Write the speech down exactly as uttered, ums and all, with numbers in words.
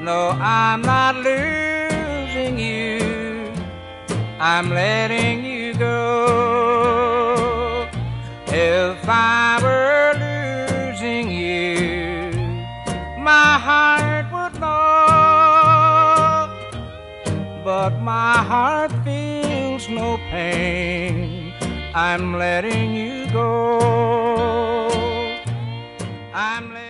No, I'm not losing you, I'm letting you go. If I were losing you, my heart would know, but my heart feels no pain. I'm letting you go. I'm letting